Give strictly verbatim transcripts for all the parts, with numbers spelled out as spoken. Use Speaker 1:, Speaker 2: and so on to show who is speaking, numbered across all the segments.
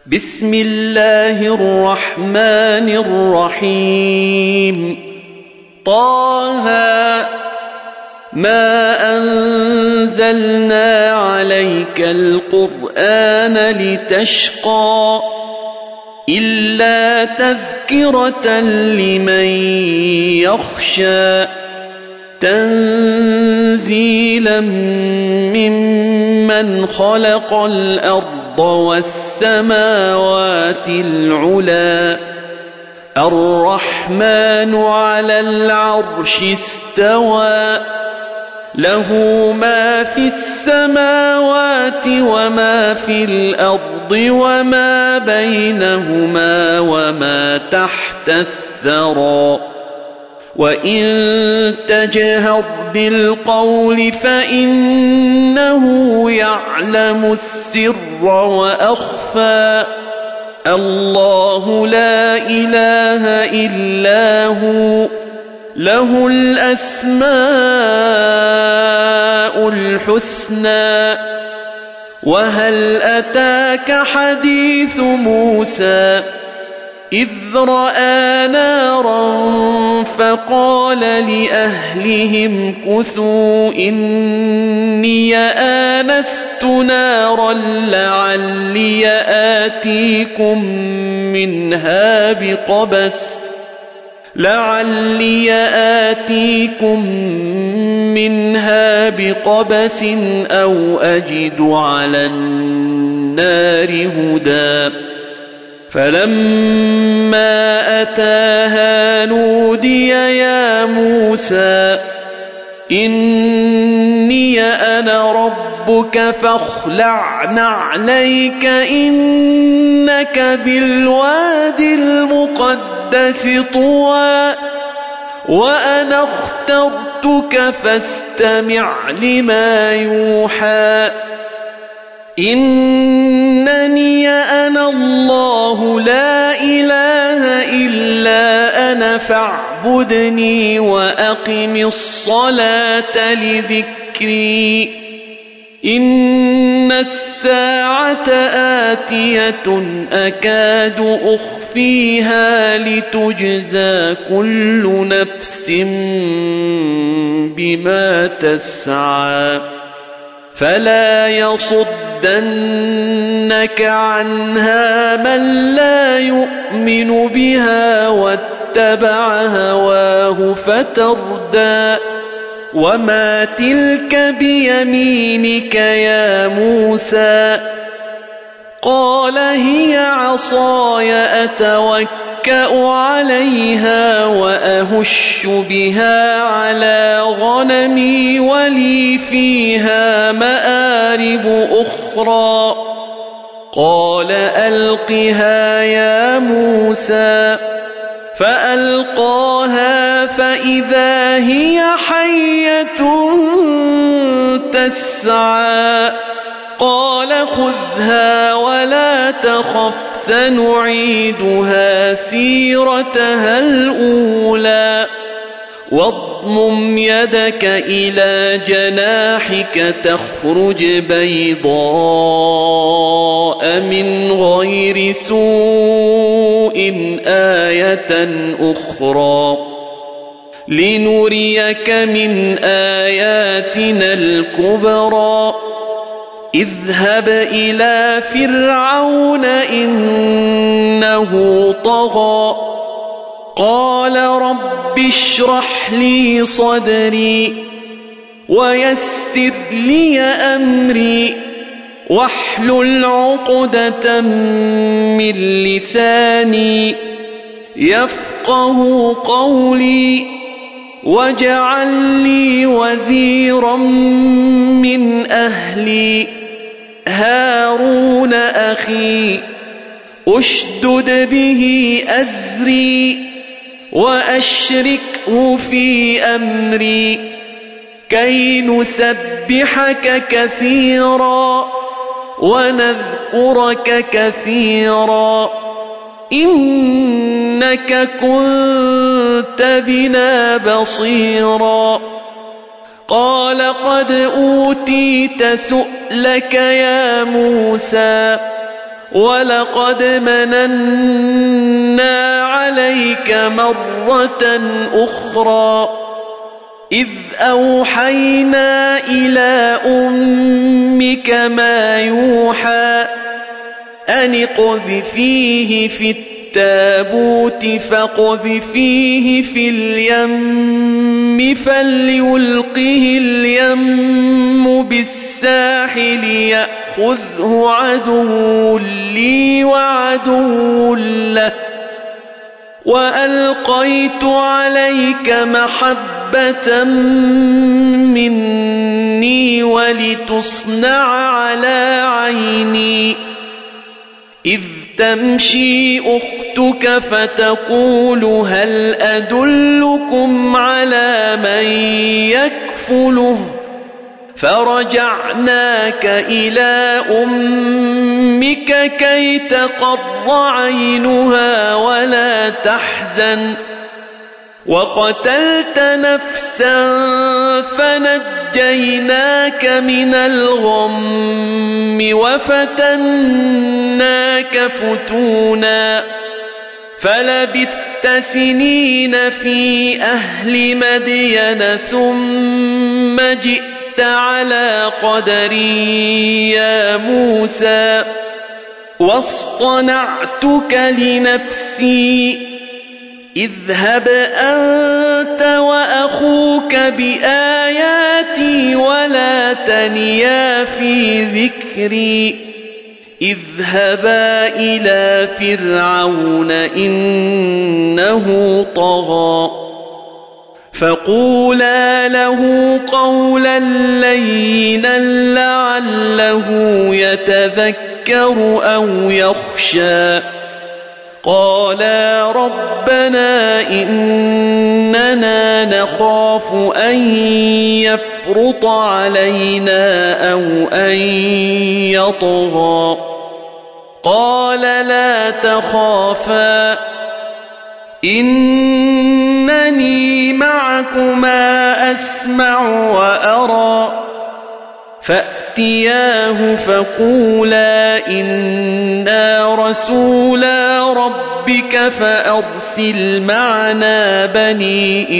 Speaker 1: بسم الله الرحمن الرحيم طه ما أنزلنا عليك القرآن لتشقى إلا تذكرة لمن يخشى تنزيلا ممن خلق الأرض والسماوات العلى الرحمن على العرش استوى له ما في السماوات وما في الأرض وما بينهما وما تحت الثرى وإن تجهر بالقول فإنه يعلم السر وأخفى الله لا إله إلا هو له الأسماء الحسنى وهل أتاك حديث موسى إذ رأى نارا فقال لأهلهم كثوا إني آنست نارا لعلي آتيكم منها بقبس لعلي آتيكم منها بقبس أو أجد على النار هدى فلما أتاها نودي يا موسى إني أنا ربك فاخلع نعليك إنك بالواد المقدس طوى وأنا اخترتك فاستمع لما يوحى إنني أنا الله لا إله إلا أنا فاعبدني وأقم الصلاة لذكري إن الساعة آتية أكاد أخفيها لتجزى كل نفس بما تسعى فلا يصدنك عنها من لا يؤمن بها واتبع هواه فتردى وما تلك بيمينك يا موسى قال هي عصاي أتوكأ عليها وأهش بها على غنمي ولي فيها مآرب أخرى قال ألقها يا موسى فألقاها فإذا هي حية تسعى قال خذها ولا تخف سنعيدها سيرتها الأولى واضمم يدك إلى جناحك تخرج بيضاء من غير سوء آية أخرى لنريك من آياتنا الكبرى اذهب إلى فرعون إنه طغى قال رب اشرح لي صدري ويسر لي أمري واحلل عقدة من لساني يفقه قولي واجعل لي وزيرا من أهلي هارون أخي أشدد به أزري وأشركه في أمري كي نسبحك كثيرا ونذكرك كثيرا إنك كنت بنا بصيرا قال قد أوتيت سؤلك يا موسى ولقد مننا عليك مرة أخرى إذ أوحينا إلى أمك ما يوحى أن اقذفيه في التابوت فاقذفيه في اليم فليلقه اليم بالساحل يأخذه عدو لي وعدو له وألقيت عليك محبة مني ولتصنع على عيني إذ تمشي أختك فتقول هل أدلكم على من يكفله فرجعناك إلى أمك كي تقر عينها ولا تحزن وقتلت نفسا فنجيناك من الغم وفتناك فتونا فلبثت سنين في أهل مدين ثم جئت على قدري يا موسى واصطنعتك لنفسي اذهب أنت وأخوك بآياتي ولا تنيا في ذكري اذهبا إلى فرعون إنه طغى فقولا له قولا لينا لعله يتذكر أو يخشى قالا ربنا إننا نخاف أن يفرط علينا أو أن يطغى قال لا تخافا إنني معكما أسمع وأرى فأتياه فقولا إنا رسولا ربك فأرسل معنا بني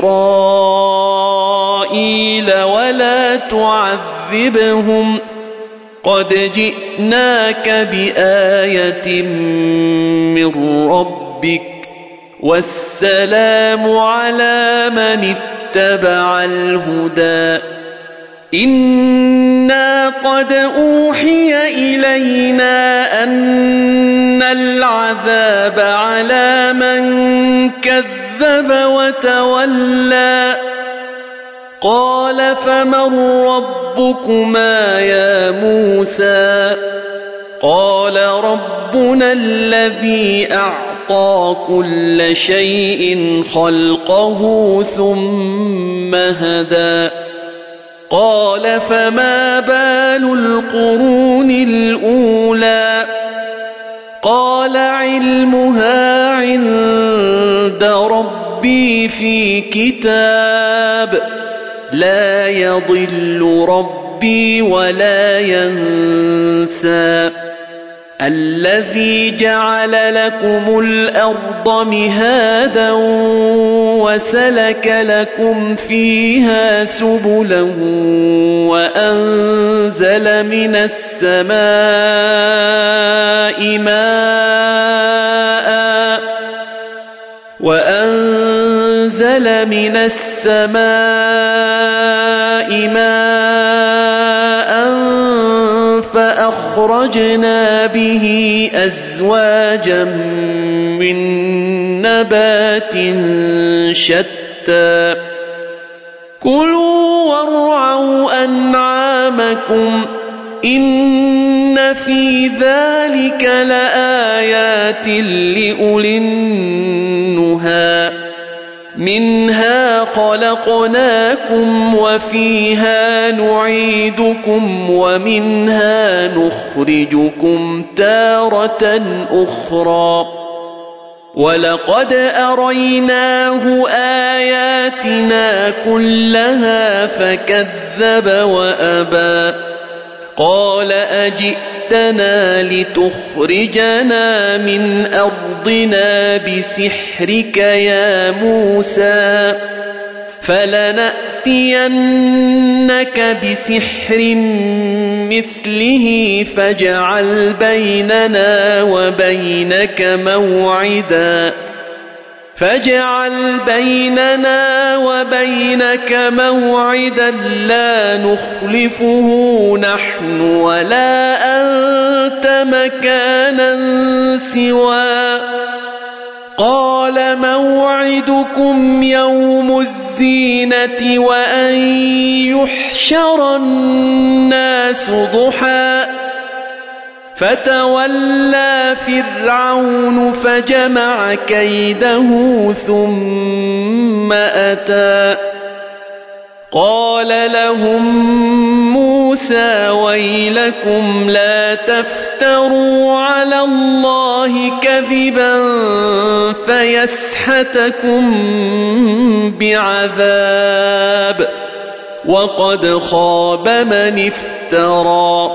Speaker 1: إسرائيل ولا تعذبهم قد جئناك بآية من ربك والسلام على من اتبع الهدى إنا قد أوحي إلينا أن العذاب على من كذب وتولى قال فمن ربكما يا موسى قال ربنا الذي أعطى كل شيء خلقه ثم هدى قال فما بال القرون الأولى قال علمها عند ربي في كتاب لا يضل ربي ولا ينسى الذي جعل لكم الأرض مهادا وسلك لكم فيها سبلا وأنزل من السماء ماء وأنزل من السماء ماء فأخرجنا به أزواجا من نبات شتى كلوا وارعوا أنعامكم إن في ذلك لآيات لأولي النهى منها خلقناكم وفيها نعيدكم ومنها نخرجكم تارة أخرى ولقد أريناه آياتنا كلها فكذب وأبى قال أجئتني جئتنا لتخرجنا من أرضنا بسحرك يا موسى فلنأتينك بسحر مثله فاجعل بيننا وبينك موعدا فاجعل بيننا وبينك موعدا لا نخلفه نحن ولا أنت مكانا سوى قال موعدكم يوم الزينة وأن يحشر الناس ضحى فتولى فرعون فجمع كيده ثم أتى قال لهم موسى ويلكم لا تفتروا على الله كذبا فيسحتكم بعذاب وقد خاب من افترى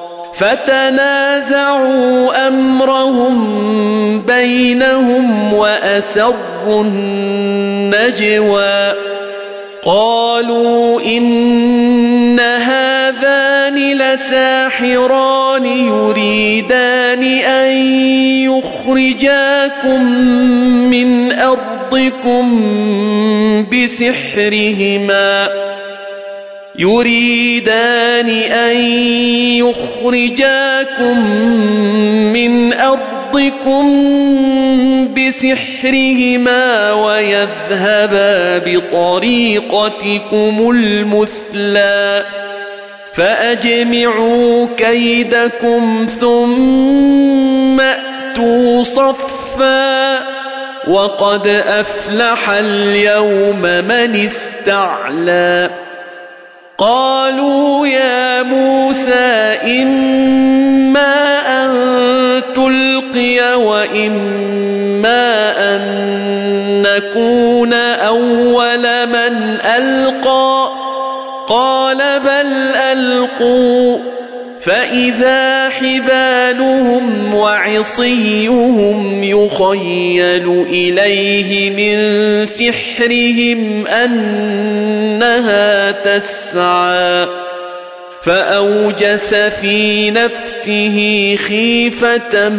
Speaker 1: فتنازعوا أمرهم بينهم وأسروا النجوى قالوا إن هذان لساحران يريدان أن يخرجاكم من أرضكم بسحرهما يريدان أن يخرجاكم من أرضكم بسحرهما ويذهبا بطريقتكم المثلى فأجمعوا كيدكم ثم أتوا صفا وقد أفلح اليوم من استعلى قالوا يا موسى إما أن تلقي وإما أن نكون أول من ألقى قال بل ألقوا فإذا حبالهم وعصيهم يخيل إليه من سحرهم أنها تسعى فأوجس في نفسه خيفة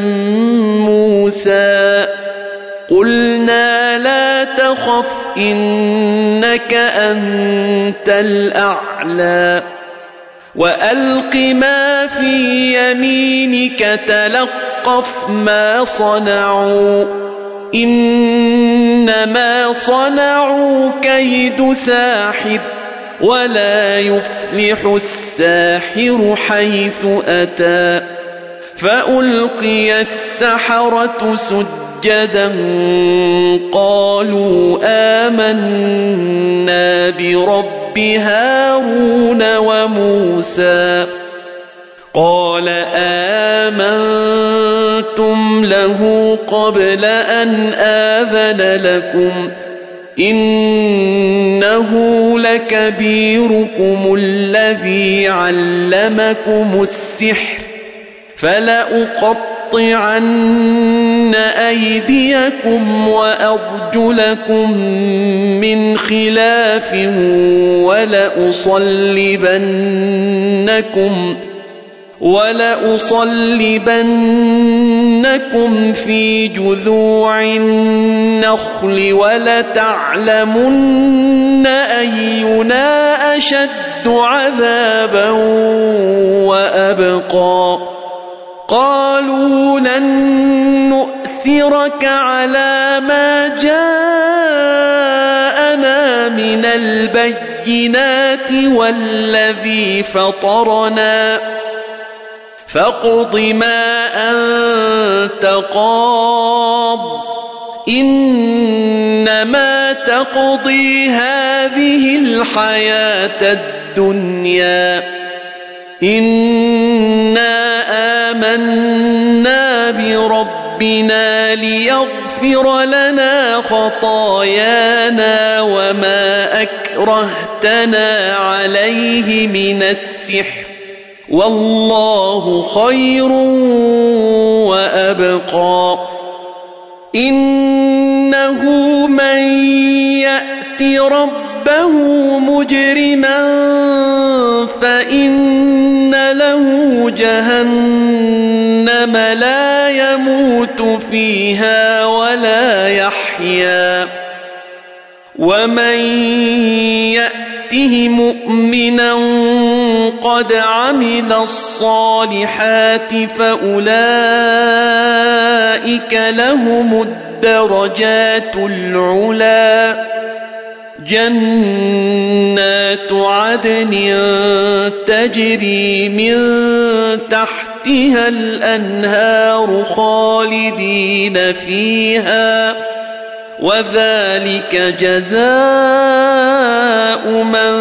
Speaker 1: موسى قلنا لا تخف إنك أنت الأعلى وألق ما في يمينك تلقف ما صنعوا إنما صنعوا كيد ساحر ولا يفلح الساحر حيث أتى فألقي السحرة سجدا قالوا آمنا برب هارون وموسى قال آمنتم له قبل أن آذن لكم إنه لكبيركم الذي علمكم السحر فلأقطعن أيديكم وأرجلكم من خلاف ولأصلبنكم ولأصلبنكم في جذوع النخل ولتعلمن أينا أشد عذابا وأبقى قالوا لن نؤثرك على ما جاءنا من البينات والذي فطرنا فاقض ما أنت قاض إنما تقضي هذه الحياة الدنيا إنا آمنا بربنا ليغفر لنا خطايانا وما أكرهتنا عليه من السحر والله خير وأبقى إنه من يأت ربه مجرما فإن له جهنم لا يموت فيها ولا يحيا ومن يأته مؤمنا قد عمل الصالحات فأولئك لهم الدرجات العلى جنات عدن تجري من تحتها الأنهار خالدين فيها وذلك جزاء من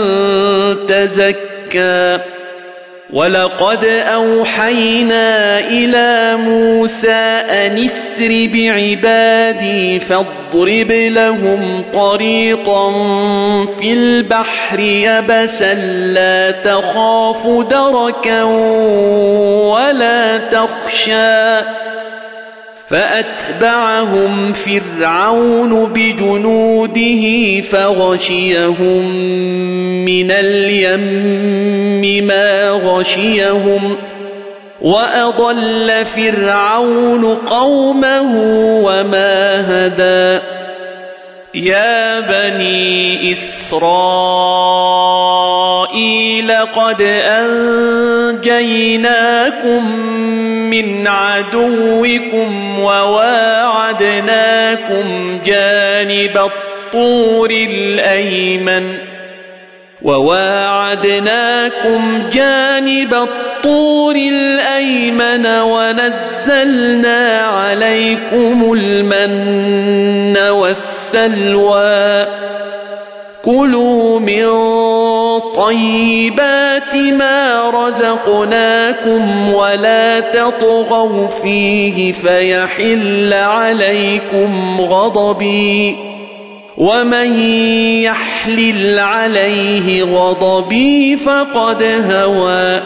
Speaker 1: تزكى ولقد أوحينا إلى موسى أن اسر بعبادي فاضرب لهم طريقا في البحر يبسا لا تخاف دركا ولا تخشى فأتبعهم فرعون بجنوده فغشيهم من اليم ما غشيهم وأضل فرعون قومه وما هدى يا بني إسرائيل قد أنجيناكم من عدوكم وواعدناكم جانب الطور الأيمن وواعدناكم جانب الطور الأيمن ونزلنا عليكم المن والسلوى كلوا من طيبات ما رزقناكم ولا تطغوا فيه فيحل عليكم غضبي ومن يحلل عليه غضبي فقد هوى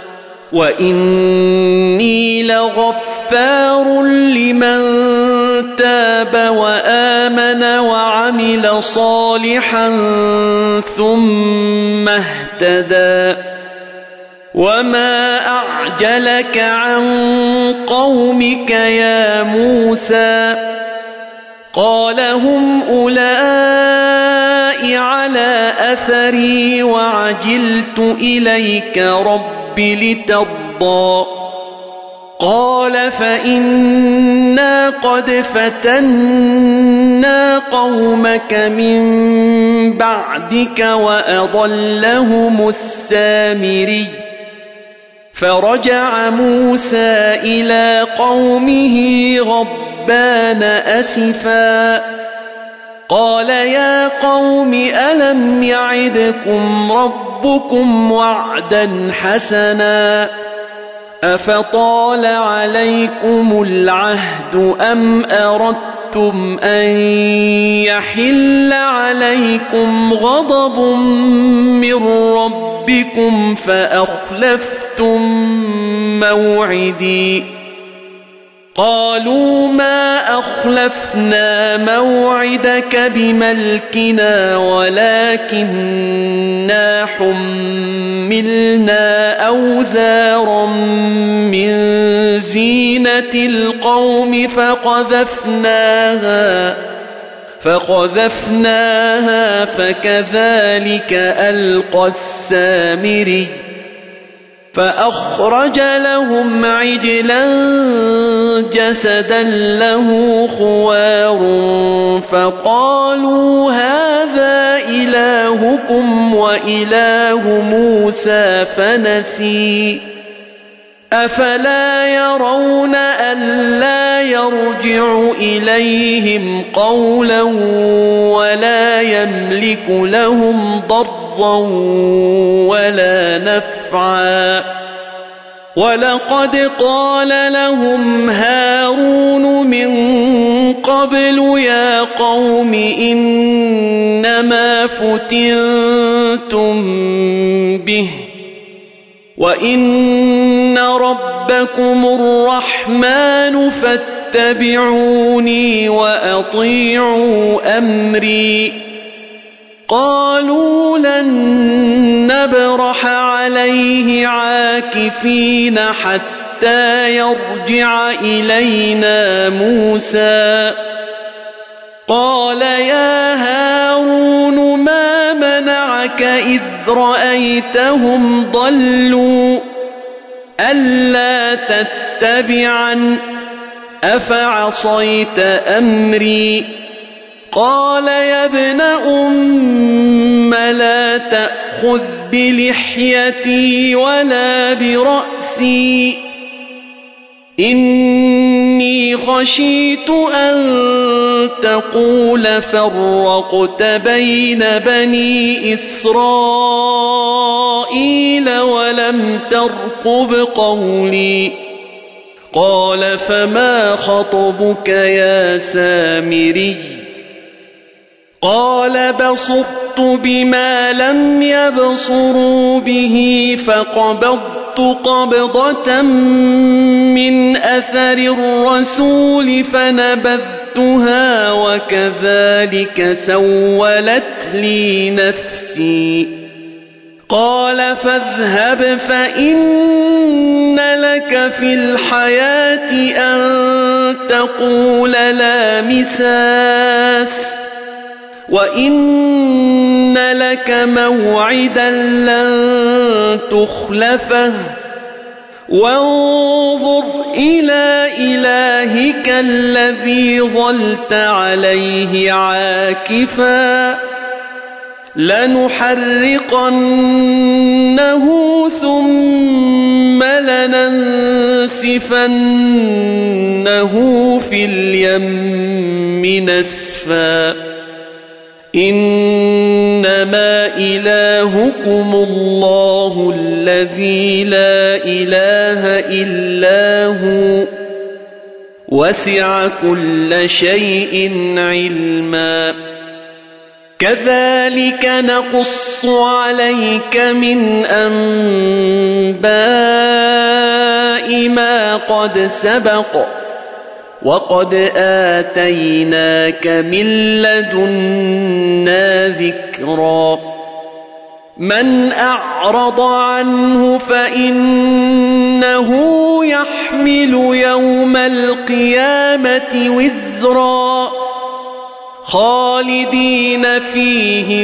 Speaker 1: وإني لغفار لمن تاب وآمن وعمل صالحا ثم اهتدى وما أعجلك عن قومك يا موسى قال هم أولئك على أثري وعجلت إليك رب لترضى قال فإنا قد فتنا قومك من بعدك وأضلهم السامري فرجع موسى إلى قومه غضبان أسفا قال يا قوم ألم يعدكم ربكم وعدا حسنا أفطال عليكم العهد أم أردتم أن يحل عليكم غضب من ربكم فأخلفتم موعدي قالوا ما أخلفنا موعدك بملكنا ولكننا حملنا أوزارا من زينة القوم فقذفناها فقذفناها فكذلك ألقى السامري فأخرج لهم عجلا جسدا له خوار فقالوا هذا إلهكم وإله موسى فنسي أفلا يرون ألا يرجع إليهم قولا ولا يملك لهم ضرا ولا نفعا ولقد قال لهم هارون من قبل يا قوم إنما فتنتم به وإن ربكم الرحمن فاتبعوني وأطيعوا أمري قالوا لن نبرح عليه عاكفين حتى يرجع إلينا موسى قال يا هارون ما منعك إذ رأيتهم ضلوا ألا تتبعن أفعصيت أمري قال يا ابن أم لا تأخذ بلحيتي ولا برأسي إني خشيت أن تقول فرقت بين بني إسرائيل ولم ترقب قولي قال فما خطبك يا سامري قال بصرت بما لم يبصروا به فقبضت قبضة من أثر الرسول فنبذتها وكذلك سولت لي نفسي قال فاذهب فإن لك في الحياة أن تقول لا مساس وإن لك موعدا لن تخلفه وانظر إلى إلهك الذي ظلت عليه عاكفا لنحرقنه ثم لننسفنه في اليم نسفا إنما إلهكم الله الذي لا إله إلا هو وسع كل شيء علما كذلك نقص عليك من أنباء ما قد سبق وقد آتيناك من لدنا ذكرا من أعرض عنه فإنه يحمل يوم القيامة وزرا خالدين فيه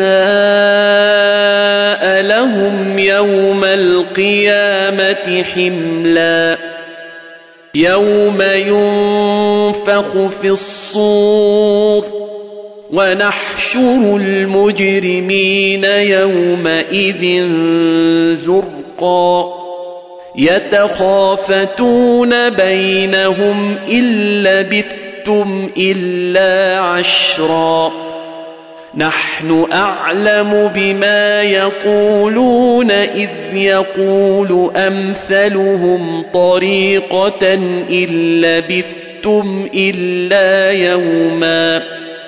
Speaker 1: وساء لهم يوم القيامة حملا يوم ينفخ في الصور ونحشر المجرمين يومئذ زرقا يتخافتون بينهم إن لبثتم إلا عشرا نحن أعلم بما يقولون إذ يقول أمثلهم طريقة إن لبثتم إلا يوما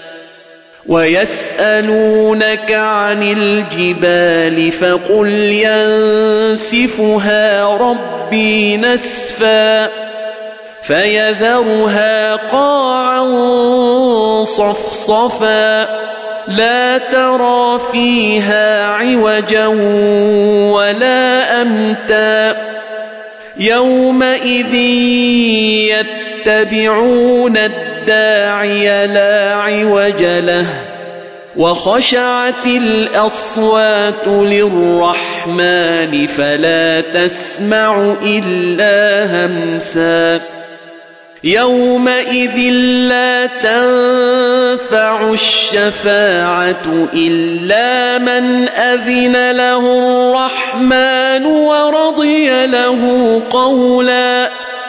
Speaker 1: ويسألونك عن الجبال فقل ينسفها ربي نسفا فيذرها قاعا صفصفا لا ترى فيها عوجا ولا أمتا يومئذ يتبعون الداعي لا عوج له وخشعت الأصوات للرحمن فلا تسمع إلا همسا يومئذ لا تنفع الشفاعة إلا من أذن له الرحمن ورضي له قولا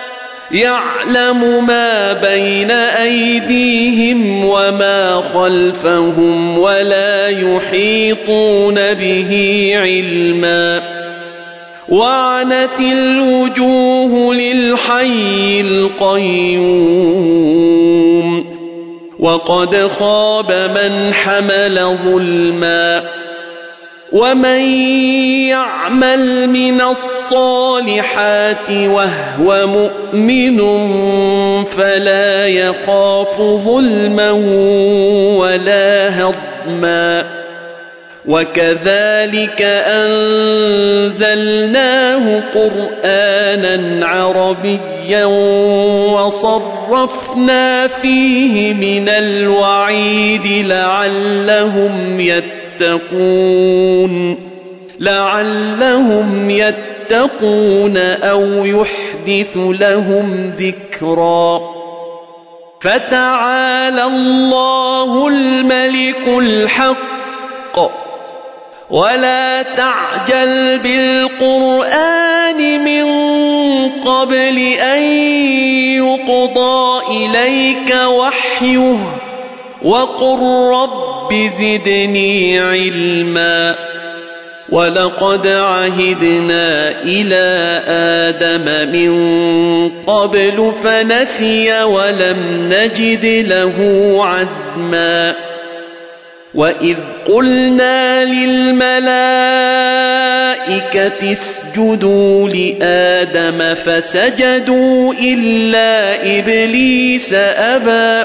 Speaker 1: يعلم ما بين أيديهم وما خلفهم ولا يحيطون به علما وعنت الوجوه للحي القيوم وقد خاب من حمل ظلما ومن يعمل من الصالحات وهو مؤمن فلا يخاف ظلما ولا هضما وكذلك أنزلناه قرآنا عربيا وصرفنا فيه من الوعيد لعلهم يتقون لعلهم يتقون أو يحدث لهم ذكرا فتعالى الله الملك الحق ولا تعجل بالقرآن من قبل أن يقضى إليك وحيه وقل رب زدني علما ولقد عهدنا إلى آدم من قبل فنسي ولم نجد له عزما وإذ قلنا للملائكة اسجدوا لآدم فسجدوا إلا إبليس أبى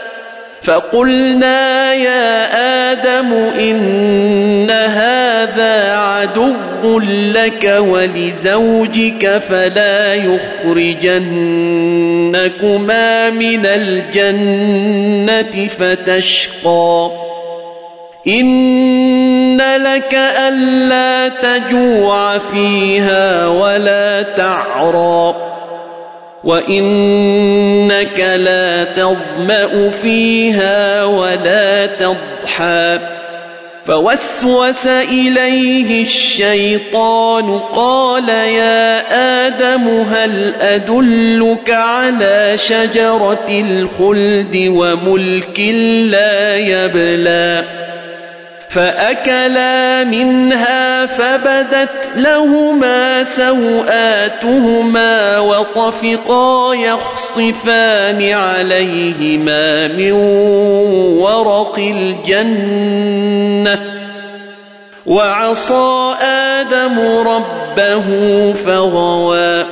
Speaker 1: فقلنا يا آدم إن هذا عدو لك ولزوجك فلا يخرجنكما من الجنة فتشقى إن لك ألا تجوع فيها ولا تعرى وإنك لا تظمأ فيها ولا تضحى فوسوس إليه الشيطان قال يا آدم هل أدلك على شجرة الخلد وملك لا يبلى فأكلا منها فبدت لهما سوآتهما وطفقا يخصفان عليهما من ورق الجنة وعصى آدم ربه فغوى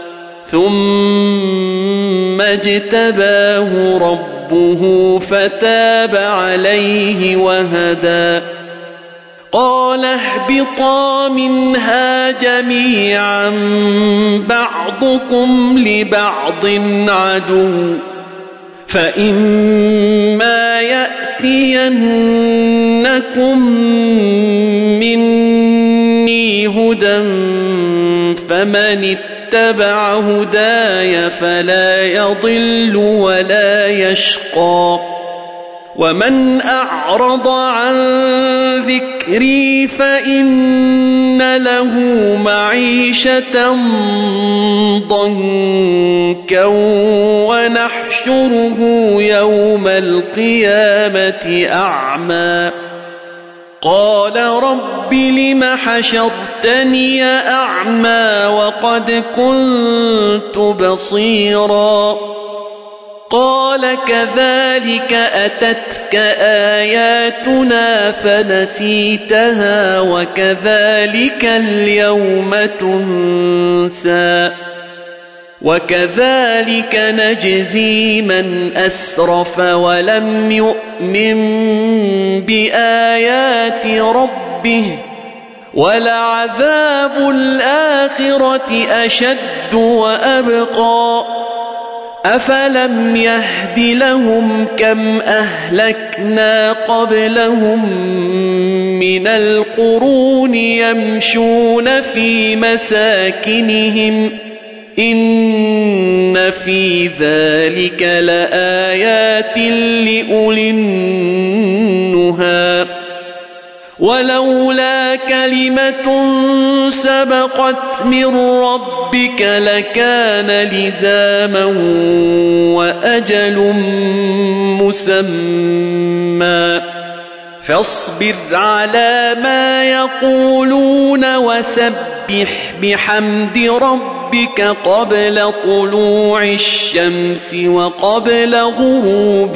Speaker 1: ثم اجتباه ربه فتاب عليه وهدى قال اهبطا منها جميعا بعضكم لبعض عدو فإما يأتينكم مني هدى فمن اتبع هداي فلا يضل ولا يشقى ومن أعرض عن ذكري فإن له معيشة ضنكا ونحشره يوم القيامة أعمى قال رب لم حشرتني أعمى وقد كنت بصيرا قال كذلك أتتك آياتنا فنسيتها وكذلك اليوم تنسى وكذلك نجزي من أسرف ولم يؤمن بآيات ربه ولعذاب الآخرة أشد وأبقى أفلم يهد لهم كم أهلكنا قبلهم من القرون يمشون في مساكنهم إن في ذلك لآيات لأولي النهى ولولا كلمة سبقت من ربك لكان لزاما وأجل مسمى فاصبر على ما يقولون وسبح بحمد ربك قبل طلوع الشمس وقبل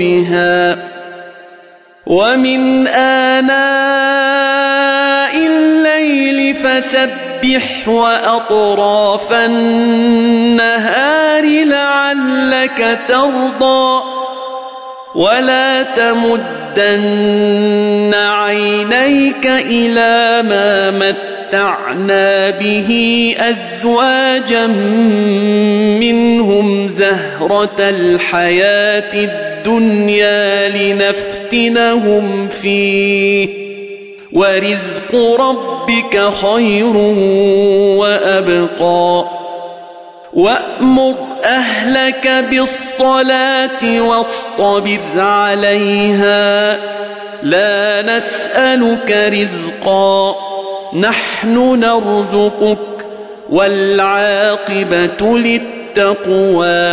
Speaker 1: غروبها ومن آناء الليل فسبح وأطراف النهار لعلك ترضى ولا تمدن عينيك إلى ما متعنا به أزواجا منهم زهرة الحياة الدنيا لنفتنهم فيه ورزق ربك خير وأبقى وأمر أهلك بالصلاة واصطبر عليها لا نسألك رزقا نحن نرزقك والعاقبة للتقوى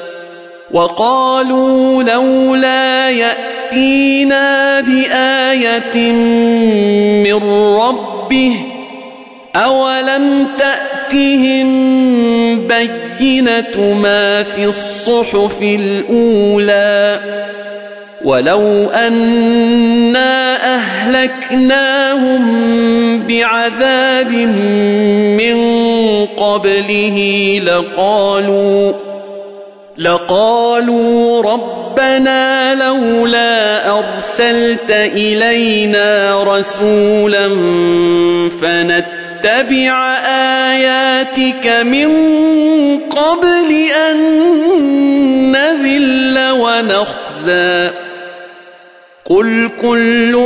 Speaker 1: وقالوا لولا يأتينا بآية من ربه أولم تأتهم بينة ما في الصحف الأولى ولو أنا أهلكناهم بعذاب من قبله لقالوا لقالوا ربنا لولا أرسلت إلينا رسولا فنتبع آياتك من قبل أن نذل ونخزى قل كل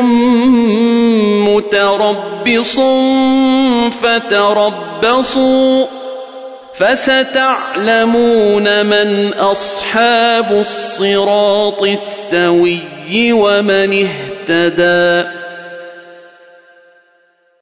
Speaker 1: متربص فتربصوا فستعلمون من أصحاب الصراط السوي ومن اهتدى